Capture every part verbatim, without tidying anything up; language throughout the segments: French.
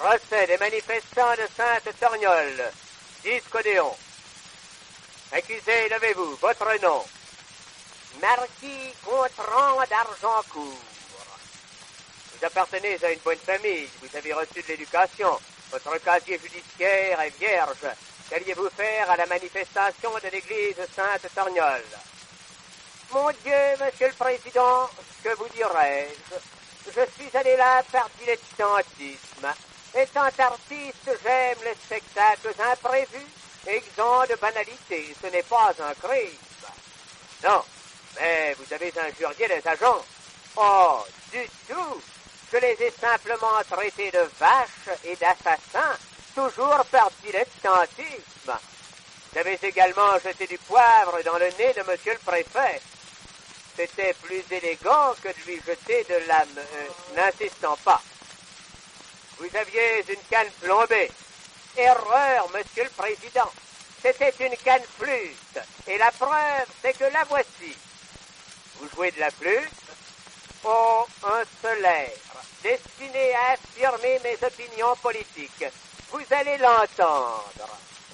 Procès des manifestants de Sainte-Torgnole. Disque Odéon. Accusé, levez-vous. Votre nom. Marquis Gontran d'Argencourt. Vous appartenez à une bonne famille. Vous avez reçu de l'éducation. Votre casier judiciaire est vierge. Qu'alliez-vous faire à la manifestation de l'église Sainte-Torgnole? Mon Dieu, Monsieur le Président, que vous dirais-je? Je suis allé là par dilettantisme. Étant artiste, j'aime les spectacles imprévus, exempts de banalité. Ce n'est pas un crime. Non, mais vous avez injurié les agents. Oh, du tout. Je les ai simplement traités de vaches et d'assassins, toujours par dilettantisme. Vous avez également jeté du poivre dans le nez de Monsieur le Préfet. C'était plus élégant que de lui jeter de la... Euh, n'insistant pas. Vous aviez une canne plombée. Erreur, Monsieur le Président. C'était une canne flûte. Et la preuve, c'est que la voici. Vous jouez de la flûte? Oh, un solaire, destiné à affirmer mes opinions politiques. Vous allez l'entendre.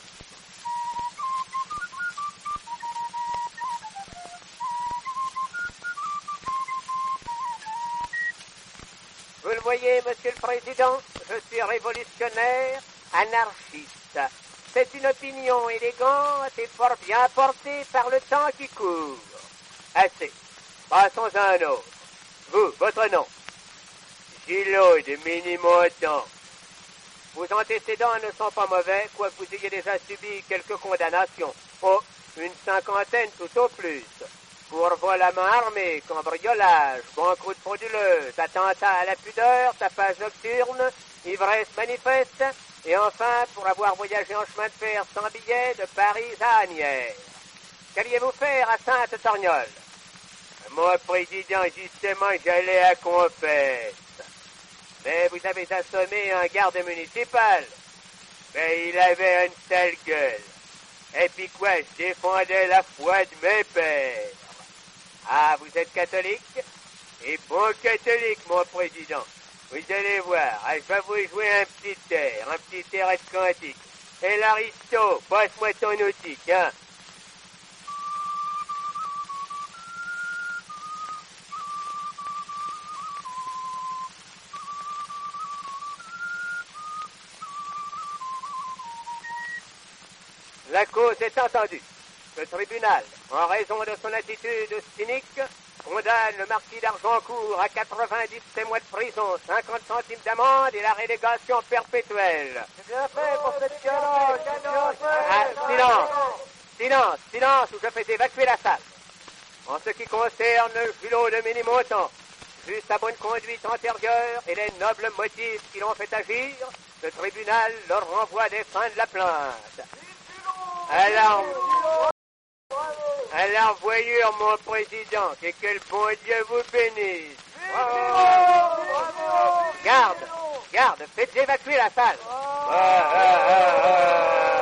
Vous le voyez, Monsieur le Président, je suis révolutionnaire, anarchiste. C'est une opinion élégante et fort bien portée par le temps qui court. Assez. Passons à un autre. Vous, votre nom? Gillot de Ménilmontant. Vos antécédents ne sont pas mauvais, quoique vous ayez déjà subi quelques condamnations. Oh, une cinquantaine tout au plus. Pour vol à main armée, cambriolage, banqueroute frauduleuse, attentat à la pudeur, tapage nocturne, ivresse manifeste, et enfin pour avoir voyagé en chemin de fer sans billet de Paris à Asnières. Qu'alliez-vous faire à Sainte-Torgnole? Mon président, justement, j'allais à Confesse. Mais vous avez assommé un garde municipal. Mais il avait une sale gueule. Et puis quoi, je défendais la foi de mes pères. Ah, vous êtes catholique? Et bon catholique, mon président. Vous allez voir, ah, je vais vous jouer un petit air, un petit air de cantique. Et l'aristo, passe-moi ton outique, hein. La cause est entendue. Le tribunal, en raison de son attitude cynique, condamne le marquis d'Argencourt à quatre-vingt-dix mois de prison, cinquante centimes d'amende et la relégation perpétuelle. C'est bien fait pour cette violence. Ah, silence, silence, silence, ou je fais évacuer la salle. En ce qui concerne le Gillot de Ménilmontant, vu sa bonne conduite antérieure et les nobles motifs qui l'ont fait agir, le tribunal leur renvoie des fins de la plainte. Alors, alors voyure, mon président, et que le bon Dieu vous bénisse. Garde, garde, faites évacuer la salle. Ah, ah, ah, ah.